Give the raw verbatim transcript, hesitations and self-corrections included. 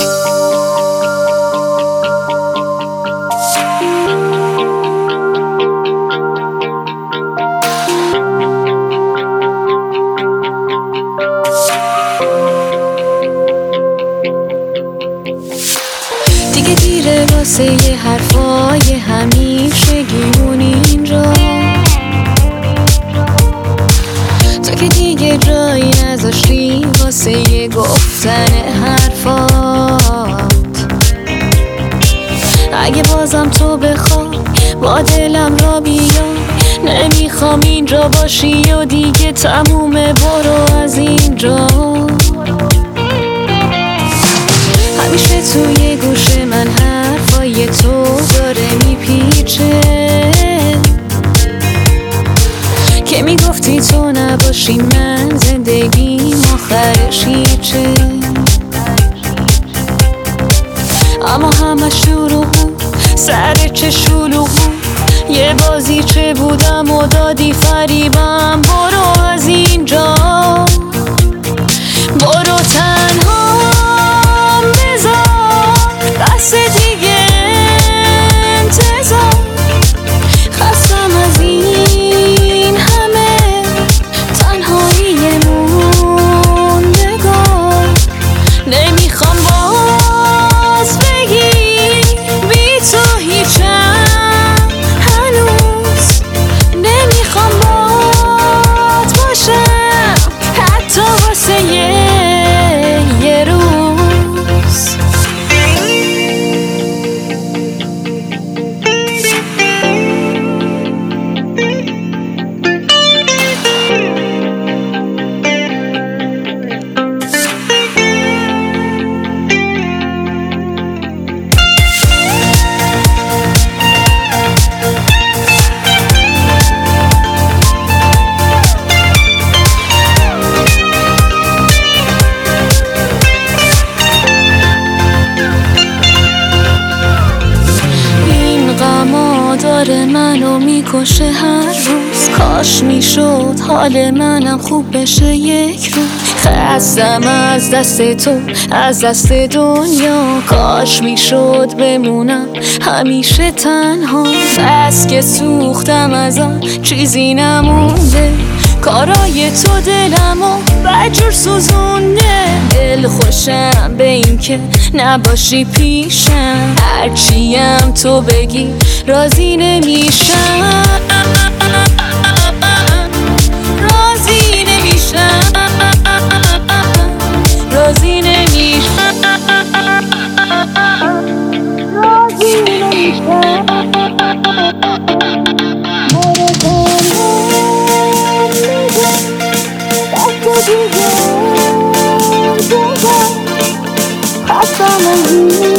دیگه دیره واسه یه حرفای همیشگیمون اینجا، تو که دیگه جایی نذاشتی واسه یه گفتن حرفات. اگه بازم تو بخوای با دلم را بیا، نمیخوام اینجا باشی و دیگه تمومه، برو از اینجا. همیشه توی گوش من حرفای تو داره میپیچه که میگفتی تو نباشی من زندگیم آخرش هیچه. اما همش شروع بود، سر چه شلوغ بود، یه بازی چه بودم و دادی فریبم. برو از اینجا، برو تنها بس دیگه انتظار، خستم از این همه تنهایی موندگار. نمیخوام باز بگی بی تو هیچم هنوز، نمیخوام بات باشم حتی واسه یه یه روز. داره منو میکشه هر روز، کاش میشد حال منم خوب بشه یک روز. خستم از دست تو، از دست دنیا، کاش میشد بمونم همیشه تنها. بس که سوختم ازم چیزی نمونده، کارای تو دلمو بدجور سوزونده. دل خوشم به این که نباشی پیشم، هرچیم تو بگی راضی نمیشم، راضی نمیشم، راضی نمیشم، راضی نمیشم. خستم از این